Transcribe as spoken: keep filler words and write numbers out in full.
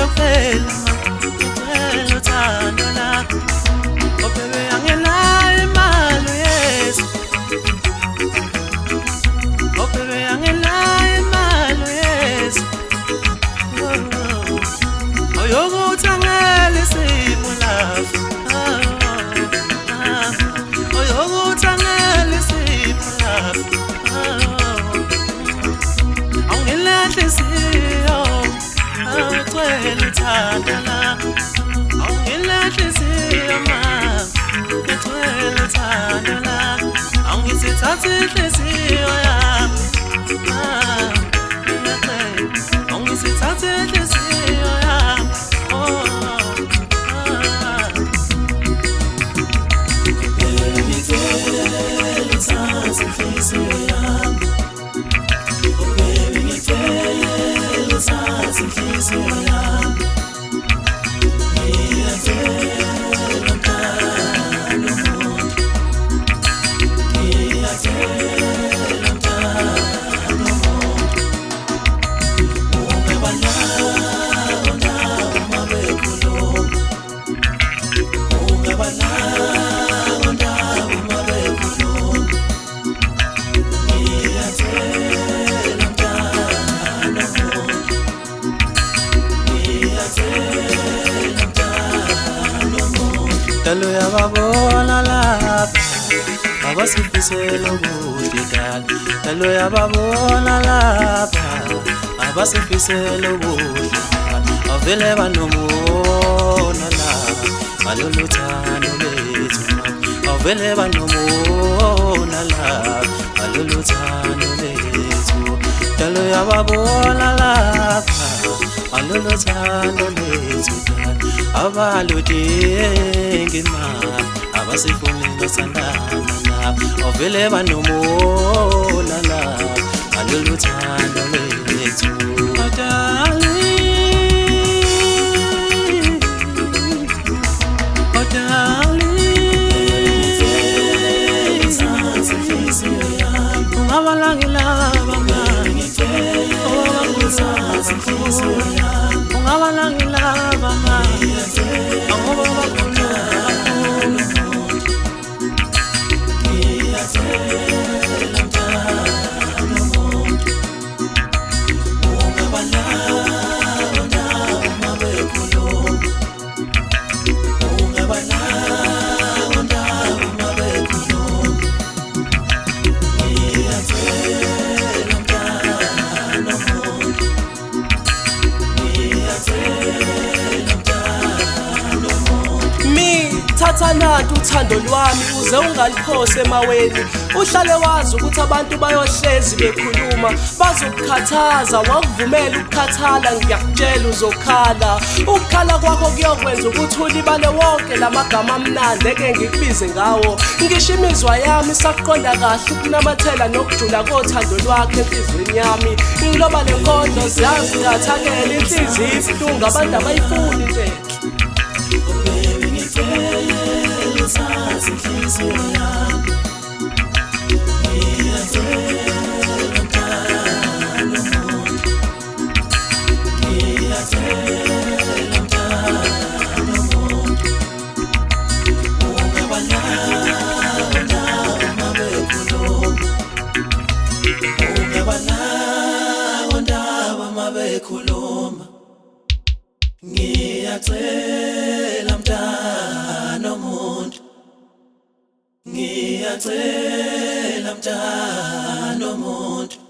phela ngicela uthando lakho. Oh baby anginayo imali yes. Oh baby anginayo imali yes. Oh yokuthi angele simo lapho. Oh yokuthi angele simo lapho. Awungilahle siyo. Ngicela uthando lakho. Awungilahle siyo ma. Ngicela uthando lakho. Awungisithathe inhliziyo yami. Awungisithathe inhliziyo yami. Dalo yababona lapha abasifisela ubuhle dalo. Dalo yababona lapha abasifisela ubuhle dalo. Avele banomona lapha balolu thando lethu. Avele banomona lapha balolu thando lethu. Dalo yababona lapha balolu thando lethu. Abaludingi imali abasifuni ngasandana lapha. Ovele banomona lapha balolu thando lethu. Oh darling, oh darling, ungabalangilaba manje. Ungabalangilaba manje. Thathanati uthando lwami uze ungaliphose emaweni. Uhlale wazi ukuthi abantu bayohlezi bekhuluma bazokukhathaza. Wakuvumela ukukhathala ngiyakutshela uzokhala. Ukukhala kwakho kuyokwenza ukuthi ulibale wonke lamagama amnandi eke ngikubize ngawo. Ngisho imizwa yami isakuqonda kahle ukunamathela nokujula kothando lwakhe enhliziyweni yami. Ngiloba lenkondlo ziyazi ngathakela inhliziyo ibuhlungu abantu abayifuni into enhle. Ngiyathatha inhliziyo yami. Ngiyathatha mntana womuntu. Ngiyathatha mntana womuntu. Ungabanawo ndawo mabekhuluma. Ungabanawo ndawo mabekhuluma. Ngiyacela mntana womuntu. Ngiyacela mntana womuntu.